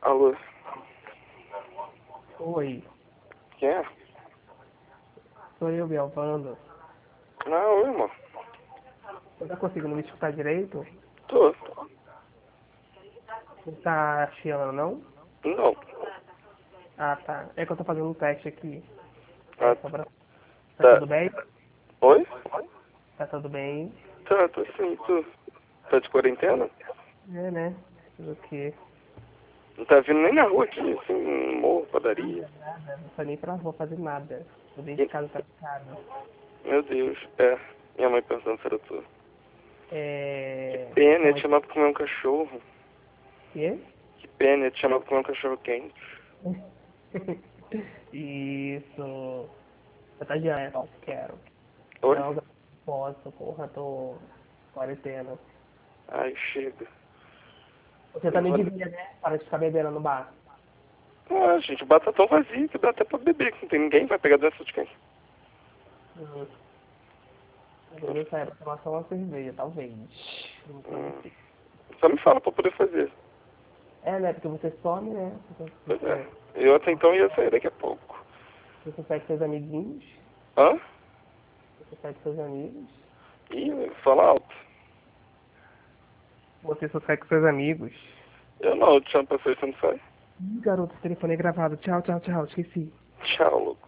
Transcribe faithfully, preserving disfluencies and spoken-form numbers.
Alô? Oi, Quem é? sou eu, Biel, falando. Não, oi, irmão. Você tá conseguindo me escutar direito? Tô. Não tá chiando, não? Não. Ah, tá. É que eu tô fazendo um teste aqui. É, Ah, só pra... Tá tá. tudo bem? Oi? Tá tudo bem? Tá, tô sim, tô. Tá de quarentena? É, né? Tudo o quê? Não tá vindo nem na rua aqui, assim, no morro, padaria. Nada, não tô nem pra rua fazer nada. Tô dentro de E- casa, trancado. Meu Deus, é. Minha mãe pensando se era tu. Que É... pena, ia te Como é chamar pra comer um cachorro. que é? Que pena, ia te chamar pra comer um cachorro quente. Isso. Eu tá já, é, não quero. Oi? Não, não posso, porra, tô quarentena. Ai, chega. Você Eu não também vou... devia, né? Para de ficar bebendo no bar. Ah, gente, o bar tá tão vazio que dá até pra beber, que não tem ninguém, vai pegar doença de quem? Uhum. Às vezes eu saio pra tomar só uma cerveja, talvez. Não Hum. sei. Só me fala pra poder fazer. É, né? Porque você some, né? Você, Pois é. você, Eu até então ia sair daqui a pouco. você sai com seus amiguinhos. Hã? Você sai com seus amigos. Ih, fala alto. Você só sai com seus amigos. Eu não, eu te chamo pra sair, você não sai. Ih, garoto, esse telefone é gravado. Tchau, tchau, tchau. Esqueci. Tchau, louco.